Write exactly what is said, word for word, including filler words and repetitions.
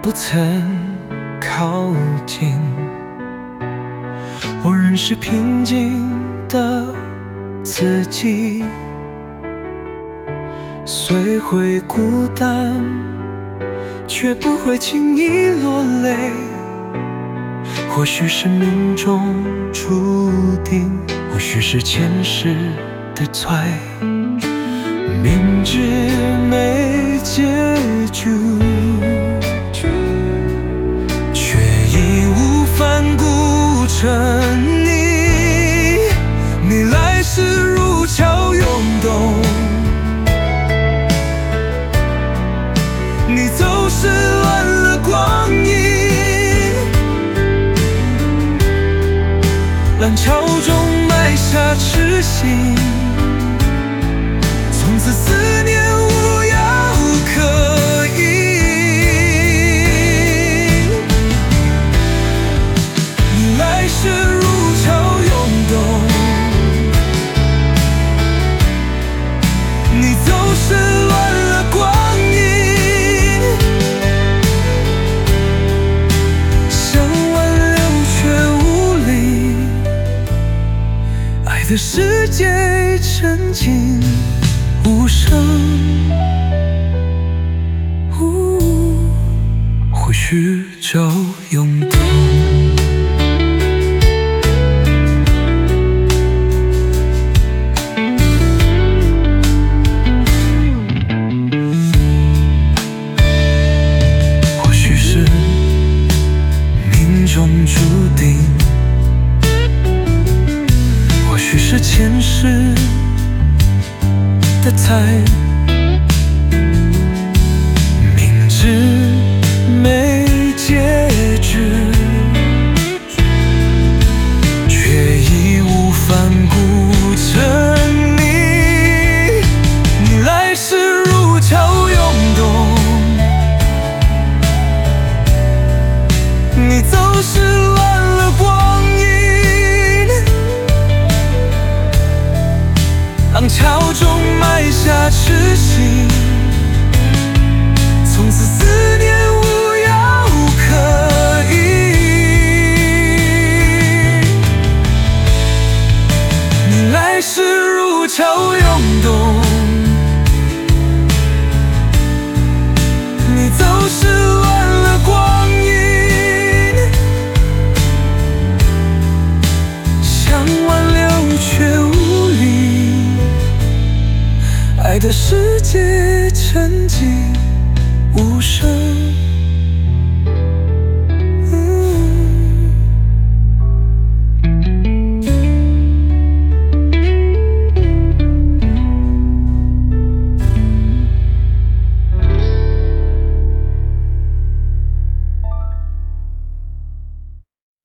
不曾靠近。我仍是平静的自己，虽会孤单，却不会轻易落泪。或许是命中注定，或许是前世的罪，明知没结局，却义无反顾沉溺。你来时如潮涌动，你走时乱了光阴。浪潮中埋下痴心，从此思念无药可医。你来时如潮涌动，你走时乱了光阴。想挽留却无力，爱的世界沉静无声。或许找涌动，或许是命中注定，或许是前世的猜，明知没结局，却义无反顾沉溺。你来时如潮涌动，你走时乱了光阴。浪潮中埋下痴心，从此思念无药可医。你来时如潮涌动，你走时乱了光阴。想挽留却无力，爱的世界沉静无声。